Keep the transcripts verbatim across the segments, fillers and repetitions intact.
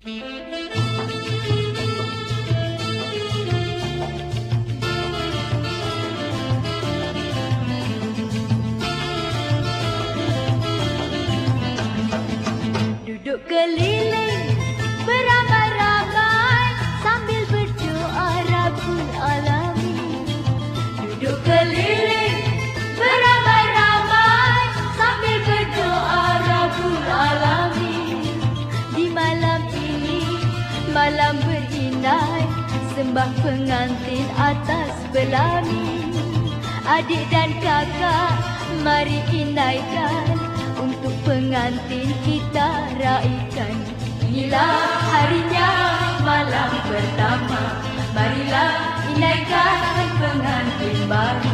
Duduk keliling beramai-ramai sambil berdoa Rabbul Alamin. Duduk keliling beramai-ramai sambil berdoa Rabbul Alamin. Di malam ini, malam berinai, sembah pengantin atas belamin. Adik dan kakak, mari inaikan, untuk pengantin kita raikan. Inilah harinya, malam pertama, marilah inaikan pengantin baru.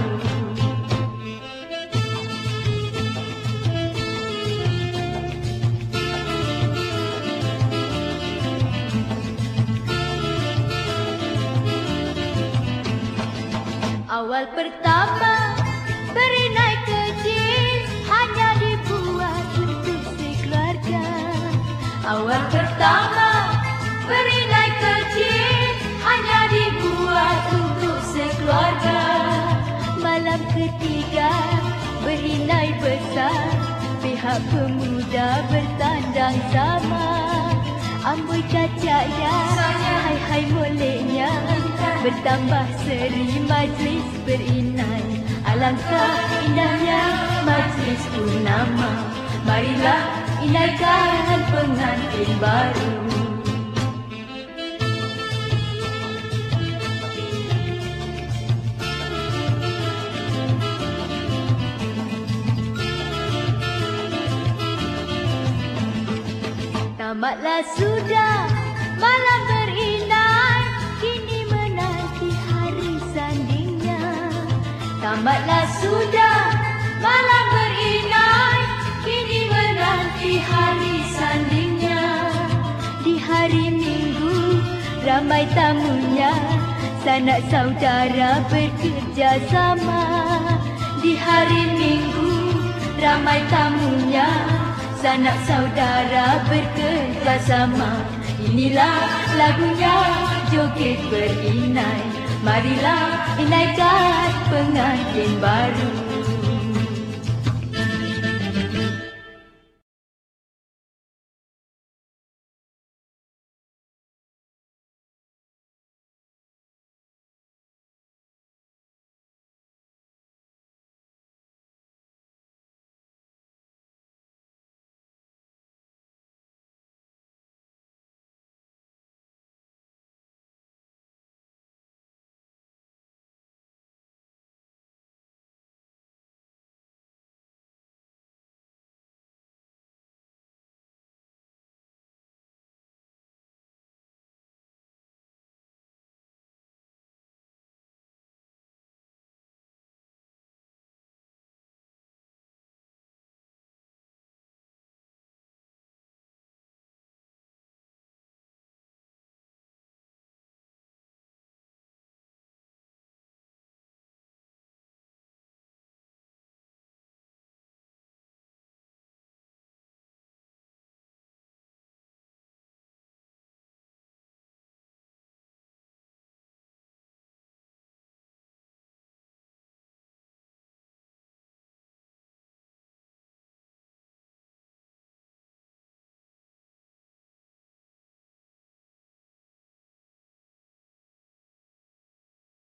Awal pertama berinai kecil hanya dibuat untuk sekeluarga. Awal pertama berinai kecil hanya dibuat untuk sekeluarga. Malam ketiga berinai besar, pihak pemuda bertandang sama. Amboi cacaknya, hai hai moleknya, bertambah seri majlis berinai. Alangkah indahnya majlis purnama, marilah inaikan pengantin baru. Tamatlah sudah malam berinai, kini menanti hari sandingnya. Tamatlah sudah malam berinai, kini menanti hari sandingnya. Di hari Minggu ramai tamunya, sanak saudara bekerja sama. Di hari Minggu ramai tamunya, sanak saudara bekerja sama. Inilah lagunya joget berinai, marilah inaikan pengantin baru.